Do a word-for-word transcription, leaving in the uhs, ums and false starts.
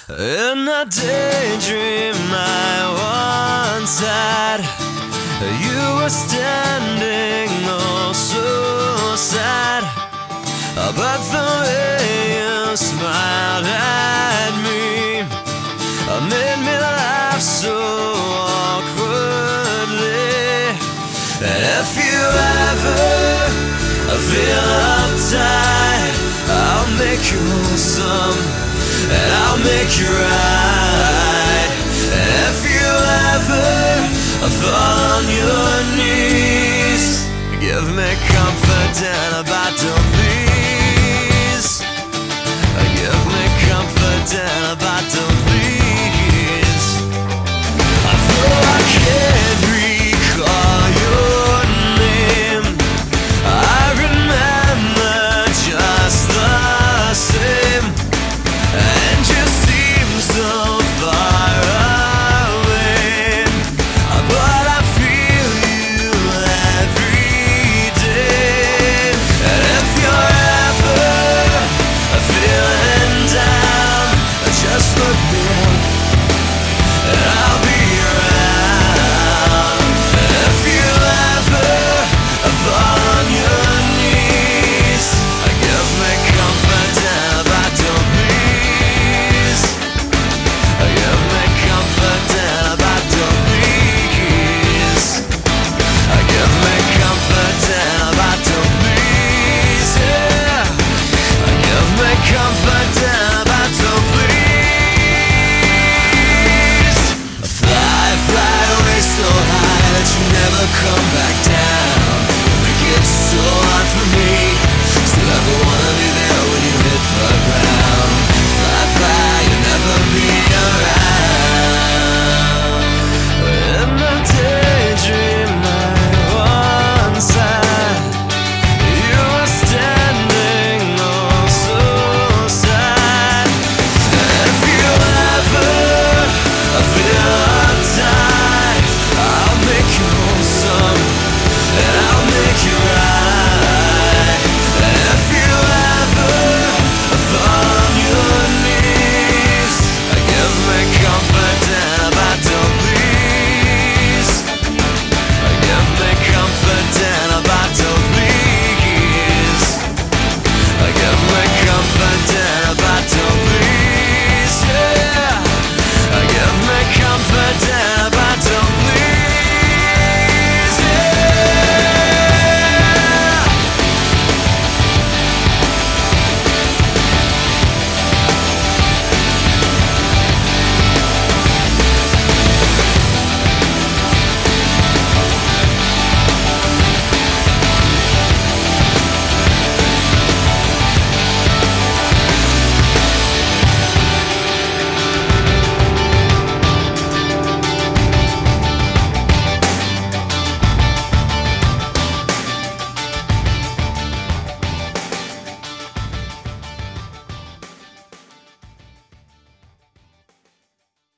In the daydream I once had, you were standing oh so sad, but the way you smiled at me made me laugh so awkwardly. And if you ever feel uptight, I'll make you wholesome and I'll make you right. And if you ever fall on your knees, give me comfort and a bottle.